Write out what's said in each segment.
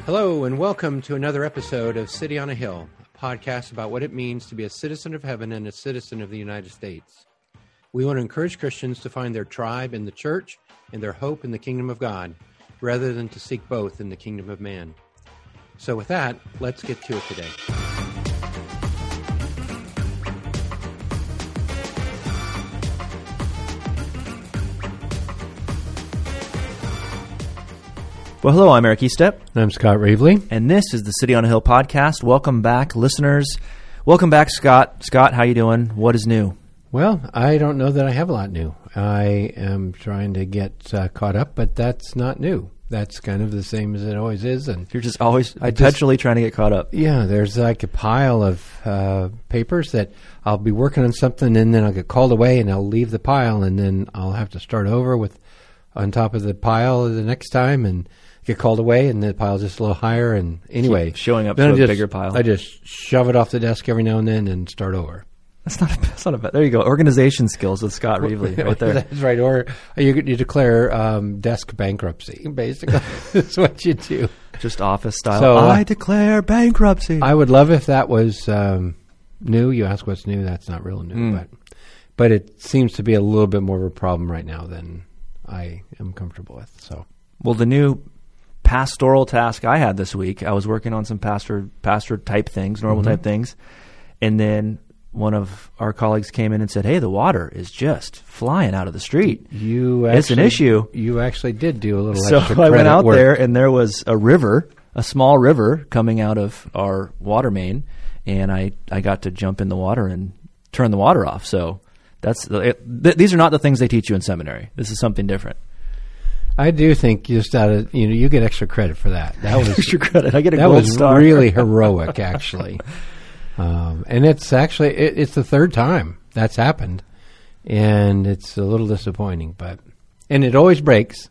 Hello, and welcome to another episode of City on a Hill, a podcast about what it means to be a citizen of heaven and a citizen of the United States. We want to encourage Christians to find their tribe in the church and their hope in the kingdom of God, rather than to seek both in the kingdom of man. So with that, let's get to it today. Well, hello, I'm Eric Estep. And I'm Scott Reevely. And this is the City on a Hill podcast. Welcome back, listeners. Welcome back, Scott. Scott, how you doing? What is new? Well, I don't know that I have a lot new. I am trying to get caught up, but that's not new. That's kind of the same as it always is. And you're just always perpetually trying to get caught up. Yeah, there's like a pile of papers that I'll be working on something, and then I'll get called away, and I'll leave the pile, and then I'll have to start over with on top of the pile the next time, and get called away, and the pile's just a little higher. And anyway, keep showing up to a bigger pile. I just shove it off the desk every now and then and start over. That's not a bad. There you go. Organization skills with Scott Reevely right there. That's right. Or you declare desk bankruptcy. Basically, that's what you do. Just office style. So, I declare bankruptcy. I would love if that was new. You ask what's new. That's not real new, but it seems to be a little bit more of a problem right now than I am comfortable with. So, well, the new pastoral task I had this week, I was working on some pastor type things, normal type things, and then one of our colleagues came in and said, "Hey, the water is just flying out of the street. It's an issue." You actually did do a little so extra I went out work there, and there was a small river coming out of our water main, and I got to jump in the water and turn the water off. So these are not the things they teach you in seminary. This is something different. I do think just out of you get extra credit for that. That was extra credit. I get a gold star. That was really heroic, actually. And it's actually it's the third time that's happened, and it's a little disappointing. And it always breaks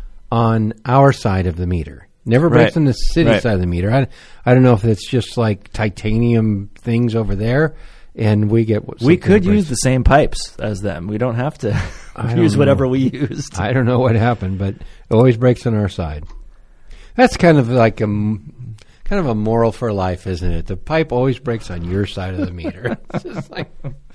on our side of the meter. Never breaks on the city side of the meter. I don't know if it's just like titanium things over there, and we get. We could use the same pipes as them. We don't have to use whatever we used. I don't know what happened, but it always breaks on our side. That's kind of like a moral for life, isn't it? The pipe always breaks on your side of the meter. It's just like,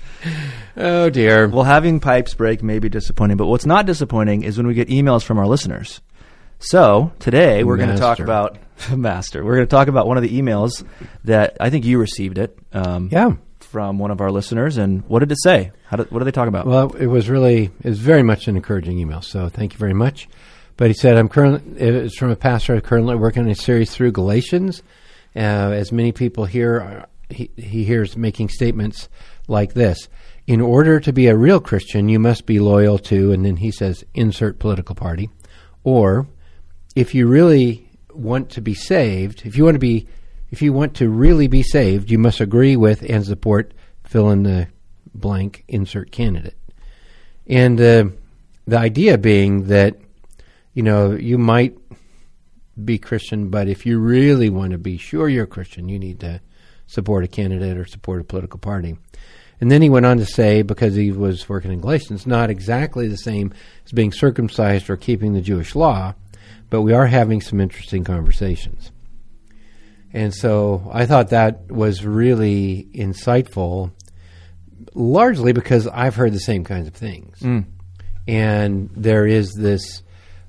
oh dear. Well, having pipes break may be disappointing, but what's not disappointing is when we get emails from our listeners. So today we're going to talk about Master. We're going to talk about one of the emails that I think you received it. From one of our listeners, and what did it say? What did they talk about? Well, it was very much an encouraging email, so thank you very much. But he said, it's from a pastor currently working on a series through Galatians. As many people here, he hears making statements like this: in order to be a real Christian, you must be loyal to, and then he says, insert political party. Or, if you really want to be saved, if you want to really be saved, you must agree with and support fill in the blank, insert candidate. And the idea being that, you might be Christian, but if you really want to be sure you're a Christian, you need to support a candidate or support a political party. And then he went on to say, because he was working in Galatians, not exactly the same as being circumcised or keeping the Jewish law, but we are having some interesting conversations. And so I thought that was really insightful, largely because I've heard the same kinds of things. And there is this,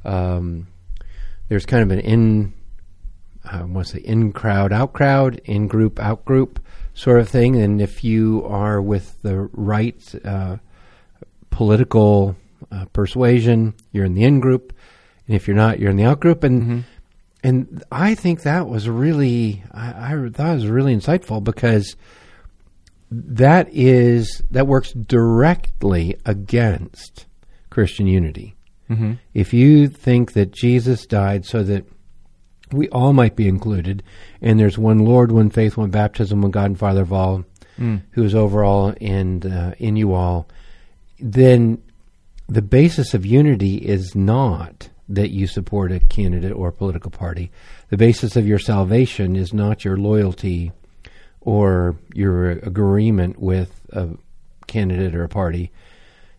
there's kind of an in-crowd, out-crowd, in-group, out-group sort of thing. And if you are with the right political persuasion, you're in the in-group. And if you're not, you're in the out-group. And I think that was really, I thought it was really insightful, because that works directly against Christian unity. If you think that Jesus died so that we all might be included, and there's one Lord, one faith, one baptism, one God and Father of all, who is over all and in you all, then the basis of unity is not that you support a candidate or a political party. The basis of your salvation is not your loyalty or your agreement with a candidate or a party.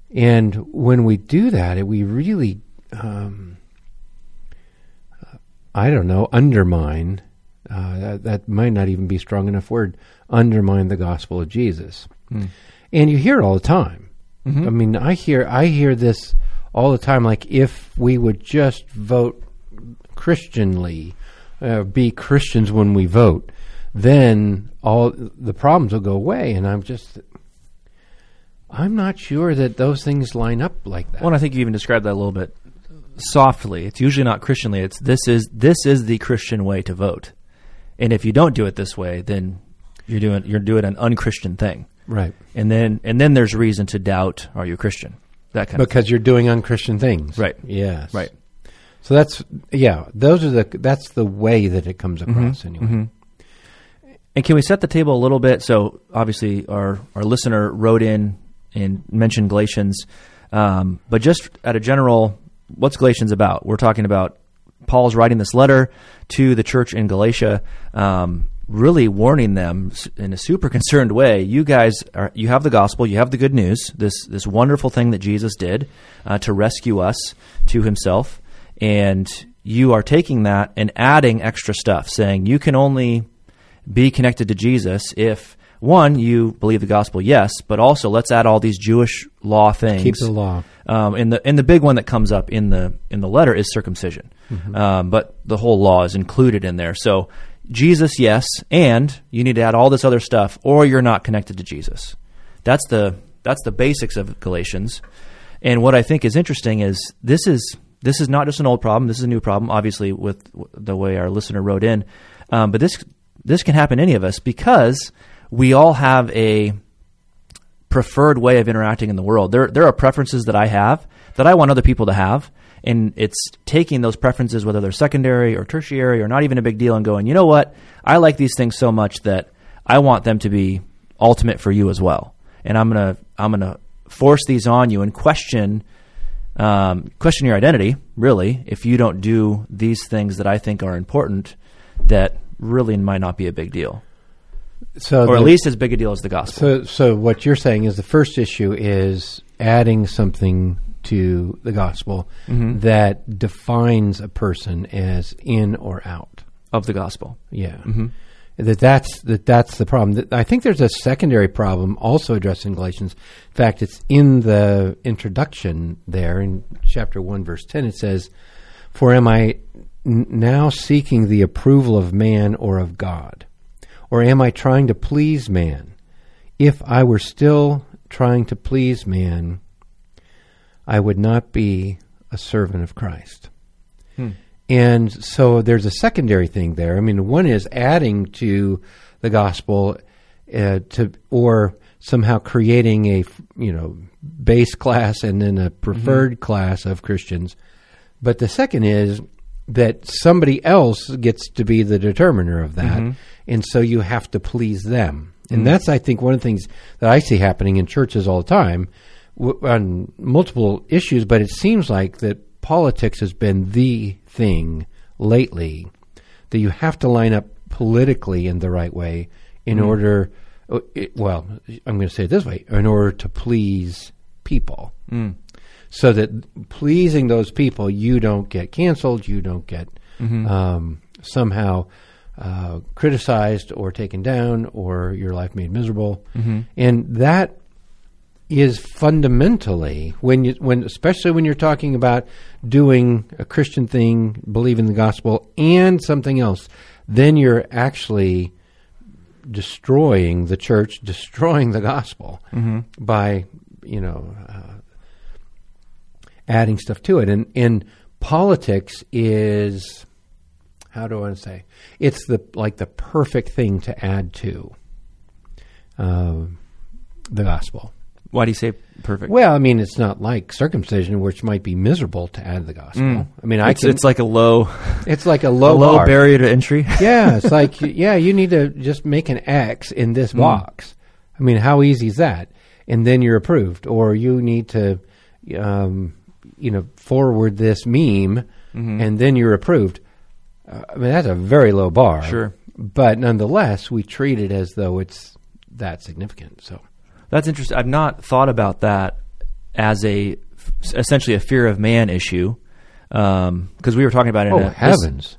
And when we do that, we really I don't know, undermine, that might not even be a strong enough word, undermine the gospel of Jesus. And you hear it all the time. I mean, I hear this all the time, like if we would just vote Christianly, be Christians when we vote, then all the problems will go away. And I'm not sure that those things line up like that. Well, and I think you even described that a little bit softly. It's usually not Christianly. It's this is the Christian way to vote. And if you don't do it this way, then you're doing an unchristian thing. Right. And then there's reason to doubt, are you a Christian? That kind of because you're doing unchristian things. Right. Yes. Right. So that's the way that it comes across anyway. And can we set the table a little bit? So obviously our listener wrote in and mentioned Galatians, but just at a general, what's Galatians about? We're talking about Paul's writing this letter to the church in Galatia, really warning them in a super concerned way. You guys you have the gospel, you have the good news, this wonderful thing that Jesus did to rescue us to himself, and you are taking that and adding extra stuff, saying you can only be connected to Jesus if, one, you believe the gospel, yes, but also let's add all these Jewish law things. Keep the law. And the big one that comes up in the letter is circumcision, but the whole law is included in there. So Jesus, yes, and you need to add all this other stuff, or you're not connected to Jesus. That's the basics of Galatians. And what I think is interesting is this is not just an old problem. This is a new problem, obviously, with the way our listener wrote in. But this can happen to any of us because we all have a preferred way of interacting in the world. There are preferences that I have that I want other people to have, and it's taking those preferences, whether they're secondary or tertiary or not even a big deal, and going, you know what, I like these things so much that I want them to be ultimate for you as well, and I'm gonna force these on you and question your identity, really, if you don't do these things that I think are important that really might not be a big deal. Or at least as big a deal as the gospel. So what you're saying is the first issue is adding something to the gospel that defines a person as in or out of the gospel. Yeah. That's the problem. I think there's a secondary problem also addressed in Galatians. In fact, it's in the introduction there in chapter 1, verse 10. It says, "For am I now seeking the approval of man or of God? Or am I trying to please man? If I were still trying to please man, I would not be a servant of Christ." And so there's a secondary thing there. I mean, one is adding to the gospel or somehow creating a base class and then a preferred class of Christians. But the second is that somebody else gets to be the determiner of that, and so you have to please them. And that's, I think, one of the things that I see happening in churches all the time on multiple issues, but it seems like that politics has been the thing lately, that you have to line up politically in the right way in order, well, I'm going to say it this way, in order to please people. So that pleasing those people, you don't get canceled, you don't get somehow criticized or taken down or your life made miserable. And that is fundamentally, especially when you're talking about doing a Christian thing, believing the gospel, and something else, then you're actually destroying the church, destroying the gospel by, adding stuff to it. And politics is, how do I want to say? It's the perfect thing to add to the gospel. Why do you say perfect? Well, I mean, it's not like circumcision, which might be miserable to add the gospel. I mean, it's like a low. It's like a low barrier to entry. Yeah, it's like you need to just make an X in this box. I mean, how easy is that? And then you're approved, or you need to, forward this meme, and then you're approved. I mean, that's a very low bar. Sure, but nonetheless, we treat it as though it's that significant. So. That's interesting. I've not thought about that as essentially a fear of man issue. because we were talking about it. Heavens!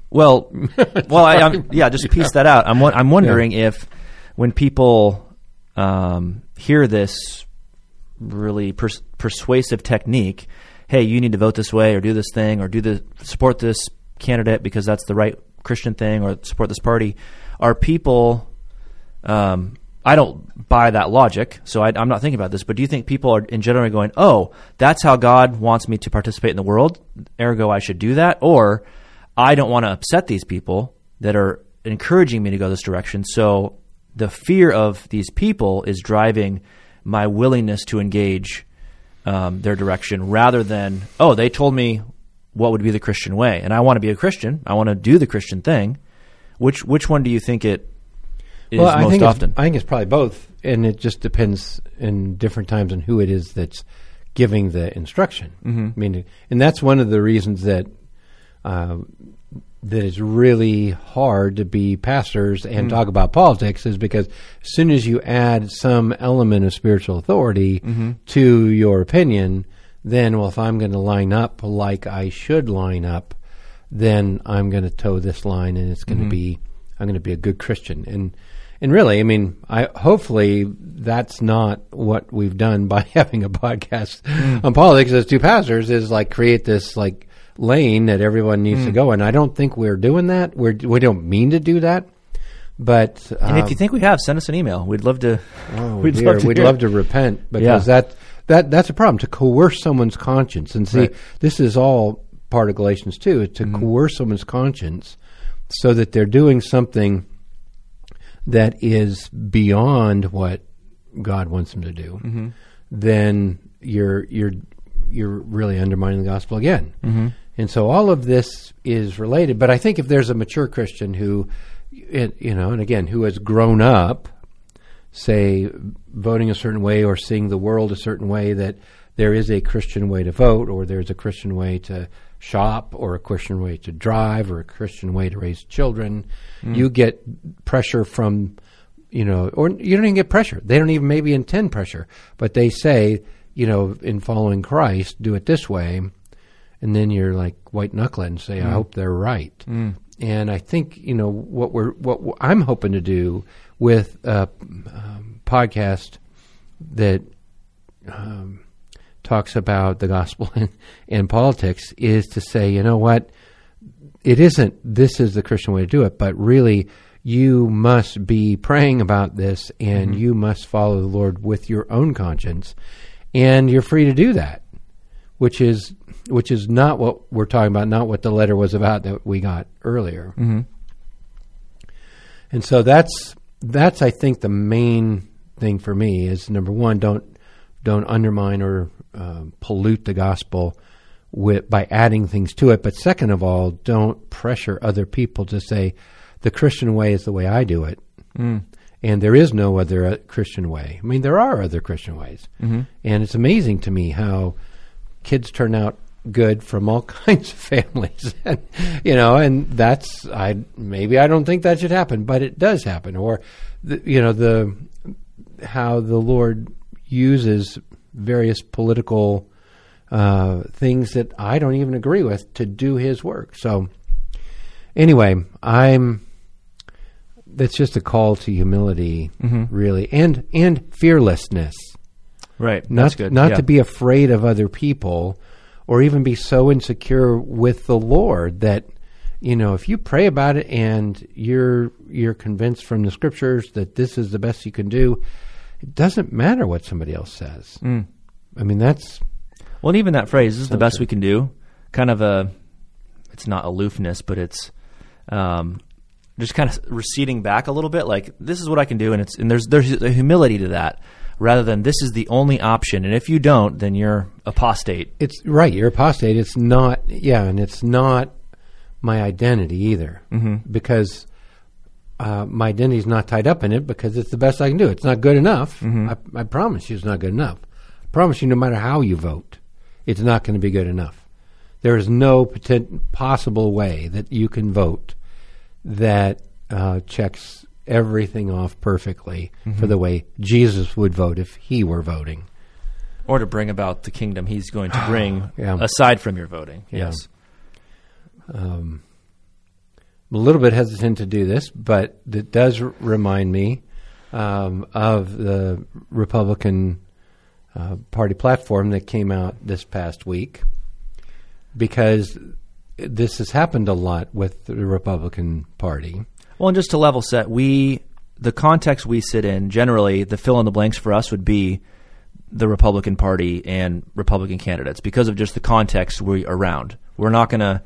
Just piece that out. I'm wondering if when people hear this really persuasive technique, hey, you need to vote this way or do this thing or support this candidate because that's the right Christian thing or support this party, are people, I don't buy that logic, so I'm not thinking about this, but do you think people are in general going, oh, that's how God wants me to participate in the world, ergo I should do that? Or I don't want to upset these people that are encouraging me to go this direction, so the fear of these people is driving my willingness to engage their direction rather than, oh, they told me what would be the Christian way, and I want to be a Christian. I want to do the Christian thing. Which one do you think it is most often? I think it's probably both, and it just depends in different times on who it is that's giving the instruction. Mm-hmm. I mean, and that's one of the reasons that that it's really hard to be pastors and talk about politics is because as soon as you add some element of spiritual authority to your opinion, then, well, if I'm going to line up like I should line up, then I'm going to toe this line, and it's going to be I'm going to be a good Christian. And really, I mean, hopefully that's not what we've done by having a podcast on politics as two pastors is like create this like lane that everyone needs to go in. I don't think we're doing that. We don't mean to do that. But and if you think we have, send us an email. We'd love to. We'd love to repent because that's a problem, to coerce someone's conscience. And see, this is all part of Galatians 2, to coerce someone's conscience so that they're doing something that is beyond what God wants them to do. Then you're really undermining the gospel again. And so all of this is related. But I think if there's a mature Christian who, and again, who has grown up, say, voting a certain way or seeing the world a certain way, that there is a Christian way to vote, or there's a Christian way to shop, or a Christian way to drive, or a Christian way to raise children. You get pressure from, or you don't even get pressure. They don't even maybe intend pressure, but they say, in following Christ, do it this way. And then you're like white knuckle it and say, I hope they're right. And I think, what I'm hoping to do with a podcast that talks about the gospel and politics is to say, you know what, it isn't this is the Christian way to do it, but really you must be praying about this and you must follow the Lord with your own conscience, and you're free to do that, which is not what we're talking about, not what the letter was about that we got earlier. And so that's I think the main thing for me is, number one, don't undermine or pollute the gospel by adding things to it. But second of all, don't pressure other people to say the Christian way is the way I do it, and there is no other Christian way. I mean, there are other Christian ways, and it's amazing to me how kids turn out good from all kinds of families, and that's maybe I don't think that should happen, but it does happen. Or how the Lord uses various political things that I don't even agree with to do His work. So anyway, that's just a call to humility, really, and fearlessness. Right, that's good. Not to be afraid of other people, or even be so insecure with the Lord that, if you pray about it and you're convinced from the Scriptures that this is the best you can do, it doesn't matter what somebody else says. I mean, that's... Well, and even that phrase, this is the best we can do, kind of it's not aloofness, but it's just kind of receding back a little bit, like, this is what I can do, and there's a humility to that, rather than this is the only option, and if you don't, then you're apostate. It's right, you're apostate. It's not, and it's not my identity either, because my identity is not tied up in it, because it's the best I can do. It's not good enough. I promise you it's not good enough. I promise you no matter how you vote, it's not going to be good enough. There is no possible way that you can vote that checks everything off perfectly for the way Jesus would vote if He were voting. Or to bring about the kingdom He's going to bring aside from your voting. Yes. a little bit hesitant to do this, but it does remind me of the Republican Party platform that came out this past week, because this has happened a lot with the Republican Party. Well, and just to level set, the context we sit in, generally, the fill in the blanks for us would be the Republican Party and Republican candidates, because of just the context we're around. We're not going to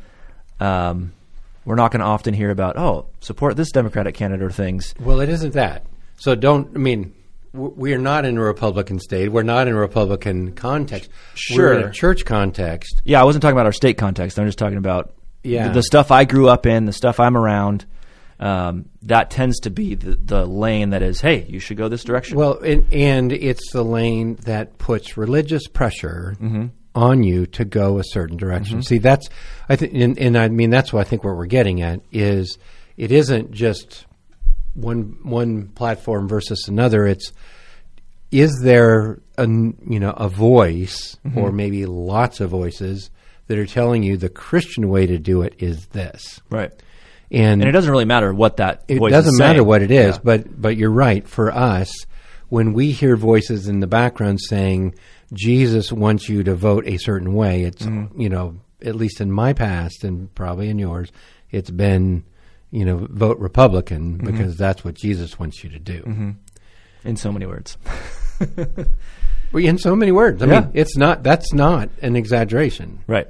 often hear about, support this Democratic candidate or things. Well, it isn't that. So we are not in a Republican state. We're not in a Republican context. Sure. We're in a church context. Yeah, I wasn't talking about our state context. I'm just talking about the stuff I grew up in, the stuff I'm around. That tends to be the lane that is, hey, you should go this direction. Well, and it's the lane that puts religious pressure on you to go a certain direction. See, that's that's what I think what we're getting at is it isn't just one platform versus another. Is there a voice or maybe lots of voices that are telling you the Christian way to do it is this, right? And it doesn't really matter what that voice is saying. It doesn't matter what it is, but you're right. For us, when we hear voices in the background saying Jesus wants you to vote a certain way, it's at least in my past and probably in yours, it's been vote Republican because that's what Jesus wants you to do. In so many words. Well, in so many words. I mean, that's not an exaggeration. Right.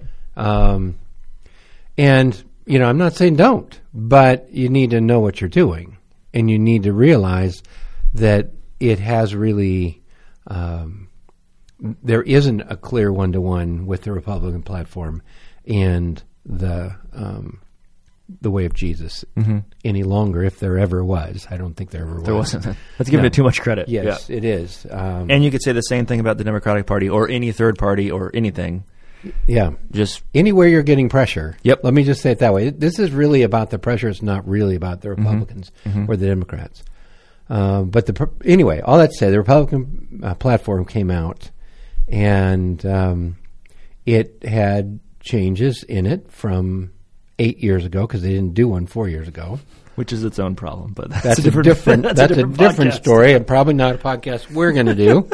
And I'm not saying don't, but you need to know what you're doing, and you need to realize that it has really there isn't a clear one-to-one with the Republican platform and the way of Jesus any longer, if there ever was. I don't think there ever was. There wasn't. That's giving it too much credit. Yes, it is. And you could say the same thing about the Democratic Party or any third party or anything. Yeah. Just anywhere you're getting pressure. Yep. Let me just say it that way. This is really about the pressure. It's not really about the Republicans or the Democrats. But anyway, all that said, the Republican platform came out, and it had changes in it from 8 years ago, because they didn't do one 4 years ago. Which is its own problem, but that's a different story, and probably not a podcast we're going to do.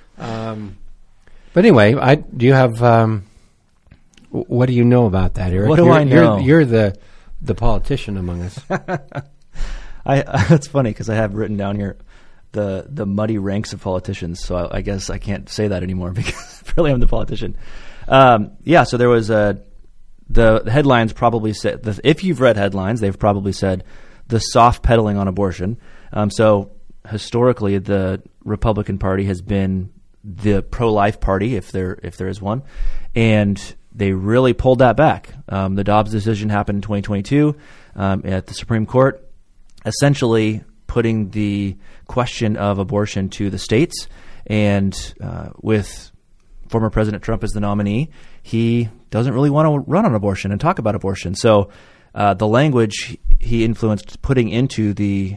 But anyway, do you have? What do you know about that, Eric? What do I know? You're the politician among us. That's funny because I have written down here the muddy ranks of politicians. So I guess I can't say that anymore because really I'm the politician. So there was the headlines probably said, if you've read headlines, they've probably said the soft pedaling on abortion. So historically, the Republican Party has been the pro-life party, if there is one, and they really pulled that back. The Dobbs decision happened in 2022 at the Supreme Court, essentially putting the question of abortion to the states. And with former President Trump as the nominee, he doesn't really want to run on abortion and talk about abortion. So the language he influenced putting into the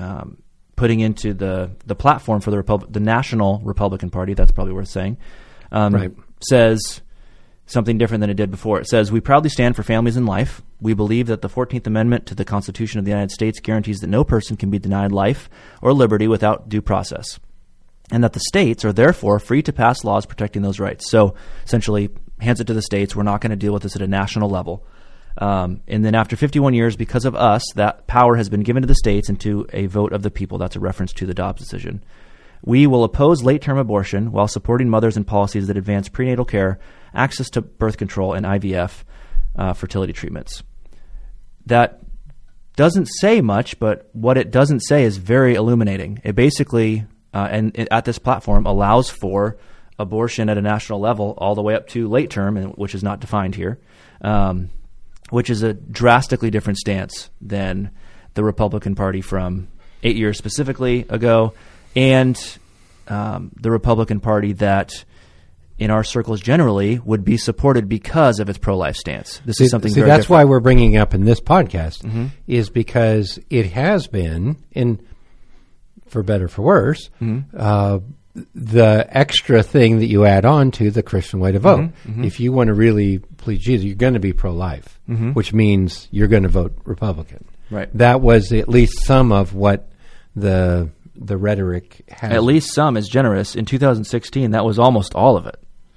platform for the National Republican Party, that's probably worth saying, says something different than it did before. It says, "We proudly stand for families and life. We believe that the 14th Amendment to the Constitution of the United States guarantees that no person can be denied life or liberty without due process, and that the states are therefore free to pass laws protecting those rights." So essentially hands it to the states. We're not going to deal with this at a national level. And then after 51 years, because of us, that power has been given to the states and to a vote of the people. That's a reference to the Dobbs decision. "We will oppose late-term abortion while supporting mothers and policies that advance prenatal care, access to birth control, and IVF fertility treatments." That doesn't say much, but what it doesn't say is very illuminating. It basically, at this platform, allows for abortion at a national level all the way up to late term, which is not defined here, which is a drastically different stance than the Republican Party from 8 years specifically ago, and the Republican Party that in our circles generally would be supported because of its pro-life stance. This is something very that's different. Why we're bringing it up in this podcast, is because it has been, and for better or for worse, the extra thing that you add on to the Christian way to vote. If you want to really please Jesus, you're going to be pro-life, which means you're going to vote Republican. Right. That was at least some of what the rhetoric has. At least some is generous. In 2016, that was almost all of it.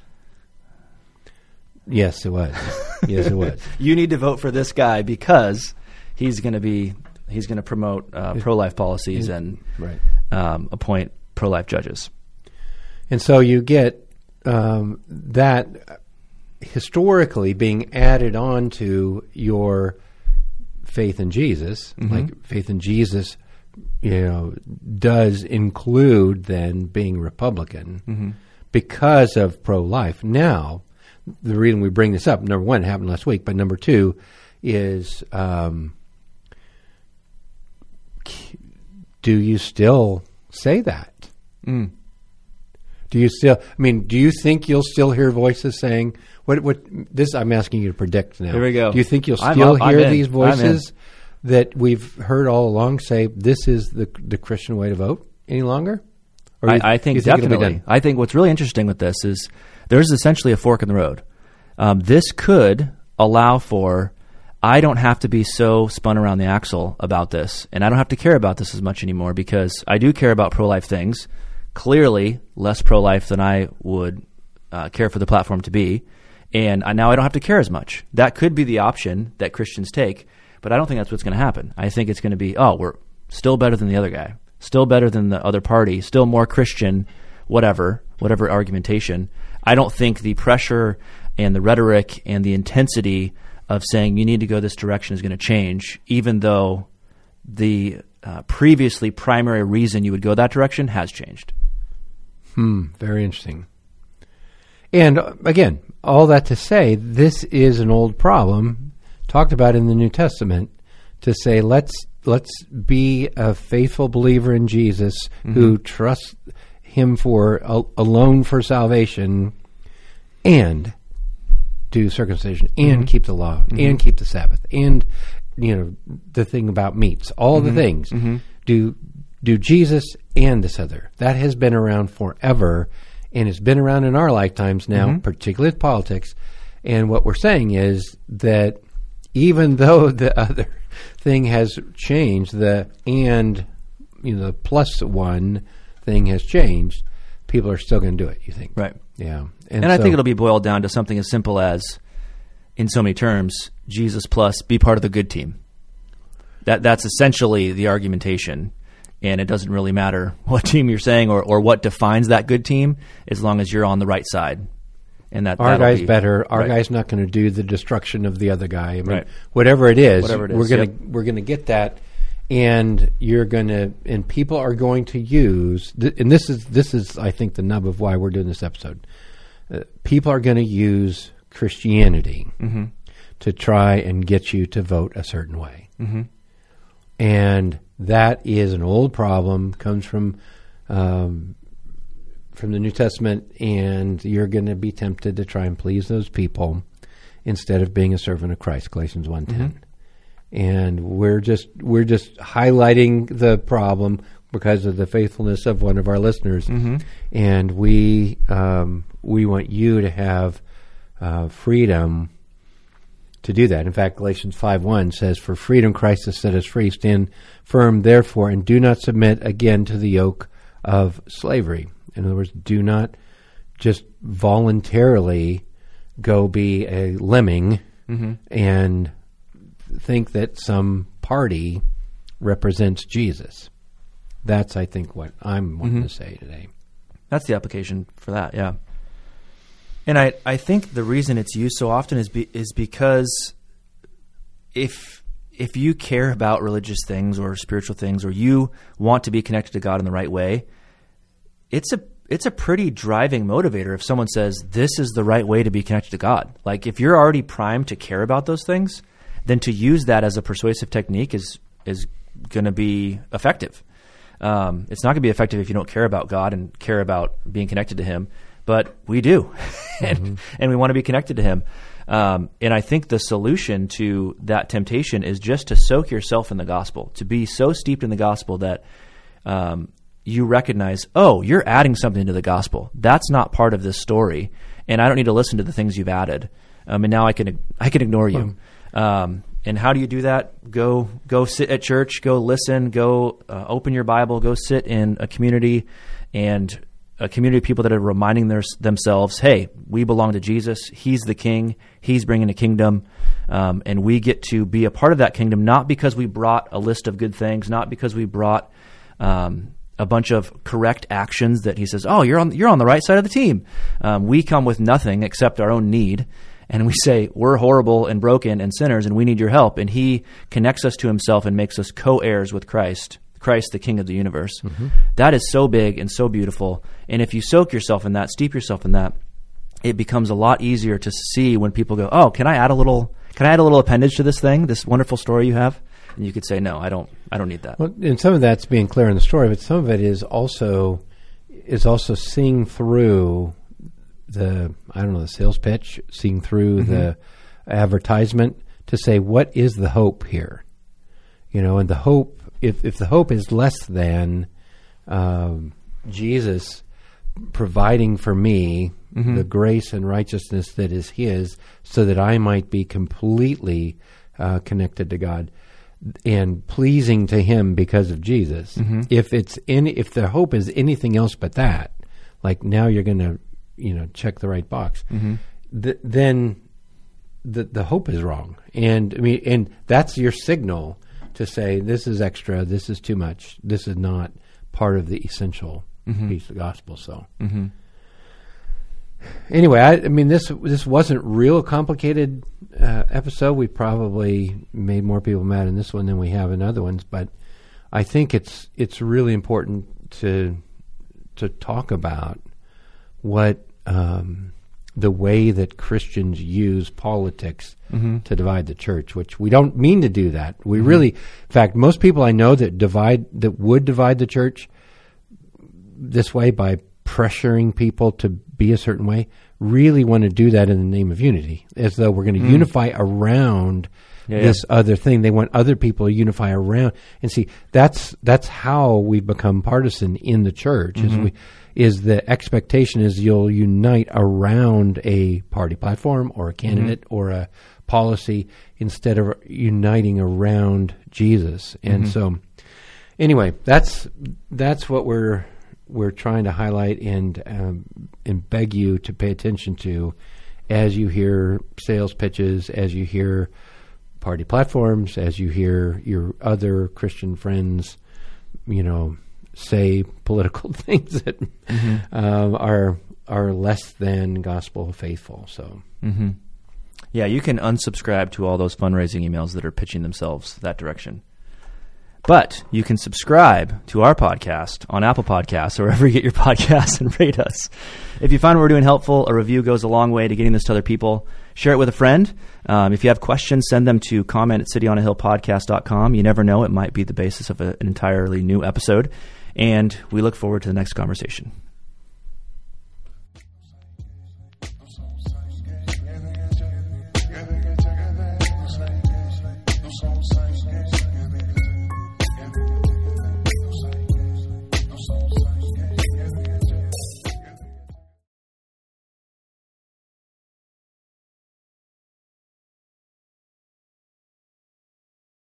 Yes, it was. Yes, it was. You need to vote for this guy because he's going to promote pro-life policies and appoint pro-life judges. And so you get that historically being added on to your faith in Jesus, like faith in Jesus, does include then being Republican because of pro-life. Now, the reason we bring this up, number one, it happened last week, but number two is, do you still say that? Do you still? I mean, do you think you'll still hear voices saying what? This I'm asking you to predict now. Here we go. Do you think you'll still hear these voices that we've heard all along say this is the Christian way to vote any longer? Or I think definitely. I think what's really interesting with this is there's essentially a fork in the road. This could allow for. I don't have to be so spun around the axle about this, and I don't have to care about this as much anymore because I do care about pro-life things. Clearly, less pro-life than I would care for the platform to be, and now I don't have to care as much. That could be the option that Christians take, but I don't think that's what's going to happen. I think it's going to be, we're still better than the other guy, still better than the other party, still more Christian, whatever argumentation. I don't think the pressure and the rhetoric and the intensity of saying you need to go this direction is going to change, even though the previously primary reason you would go that direction has changed. Very interesting. And again, all that to say, this is an old problem talked about in the New Testament to say let's be a faithful believer in Jesus who trusts him alone for salvation and do circumcision and keep the law and keep the Sabbath and the thing about meats, all the things. Do Jesus and this other. That has been around forever, and it's been around in our lifetimes now, particularly with politics. And what we're saying is that even though the other thing has changed, the plus one thing has changed, people are still going to do it, you think? Right. Yeah. And I think it'll be boiled down to something as simple as, in so many terms, Jesus plus be part of the good team. That's essentially the argumentation. And it doesn't really matter what team you're saying or what defines that good team, as long as you're on the right side. And our guy's better. Our guy's not going to do the destruction of the other guy. I mean, whatever it is, we're going to get that, and and people are going to use. And this is I think the nub of why we're doing this episode. People are going to use Christianity to try and get you to vote a certain way, and that is an old problem, comes from the New Testament, and you're going to be tempted to try and please those people instead of being a servant of Christ, Galatians 1:10. And we're just highlighting the problem because of the faithfulness of one of our listeners, and we want you to have freedom to do that. In fact, Galatians 5:1 says, "For freedom Christ has set us free. Stand firm, therefore, and do not submit again to the yoke of slavery." In other words, do not just voluntarily go be a lemming and think that some party represents Jesus. That's, I think, what I'm wanting to say today. That's the application for that, yeah. And I think the reason it's used so often is because if you care about religious things or spiritual things, or you want to be connected to God in the right way, it's a pretty driving motivator if someone says this is the right way to be connected to God. Like, if you're already primed to care about those things, then to use that as a persuasive technique is going to be effective. It's not going to be effective if you don't care about God and care about being connected to Him. But we do, and we want to be connected to Him. And I think the solution to that temptation is just to soak yourself in the gospel, to be so steeped in the gospel that you recognize, oh, you're adding something to the gospel. That's not part of this story, and I don't need to listen to the things you've added. And now I can ignore you. And how do you do that? Go sit at church. Go listen. Go open your Bible. Go sit in a community, and a community of people that are reminding themselves, hey, we belong to Jesus. He's the King. He's bringing a kingdom, and we get to be a part of that kingdom, not because we brought a list of good things, not because we brought a bunch of correct actions that he says, oh, you're on the right side of the team. We come with nothing except our own need. And we say, we're horrible and broken and sinners, and we need your help. And he connects us to himself and makes us co-heirs with Christ, the King of the universe. Mm-hmm. That is so big and so beautiful. And if you soak yourself in that, steep yourself in that, it becomes a lot easier to see when people go, oh, can I add a little appendage to this thing, this wonderful story you have? And you could say, no, I don't need that. Well, and some of that's being clear in the story, but some of it is also seeing through the sales pitch, seeing through mm-hmm. the advertisement to say, what is the hope here? And the hope, if the hope is less than Jesus providing for me mm-hmm. the grace and righteousness that is his, so that I might be completely connected to God and pleasing to him because of Jesus. Mm-hmm. If the hope is anything else but that, like now you're going to check the right box, mm-hmm. Then the hope is wrong. And that's your signal to say, this is extra, this is too much, this is not part of the essential mm-hmm. piece of the gospel. So mm-hmm. Anyway, this wasn't real complicated episode. We probably made more people mad in this one than we have in other ones, but I think it's really important to talk about what the way that Christians use politics mm-hmm. to divide the church, which we don't mean to do that. We mm-hmm. really, in fact, most people I know that would divide the church this way by pressuring people to be a certain way, really want to do that in the name of unity, as though we're going to unify around this other thing. They want other people to unify around. And see, that's how we've become partisan in the church, mm-hmm. is the expectation is you'll unite around a party platform or a candidate mm-hmm. or a policy instead of uniting around Jesus. And mm-hmm. so anyway, that's what we're trying to highlight and beg you to pay attention to as you hear sales pitches, as you hear party platforms, as you hear your other Christian friends, say political things that mm-hmm. Are less than gospel faithful. So, mm-hmm. yeah, you can unsubscribe to all those fundraising emails that are pitching themselves that direction. But you can subscribe to our podcast on Apple Podcasts or wherever you get your podcasts and rate us. If you find what we're doing helpful, a review goes a long way to getting this to other people. Share it with a friend. If you have questions, send them to comment@cityonahillpodcast.com. You never know, it might be the basis of an entirely new episode. And we look forward to the next conversation.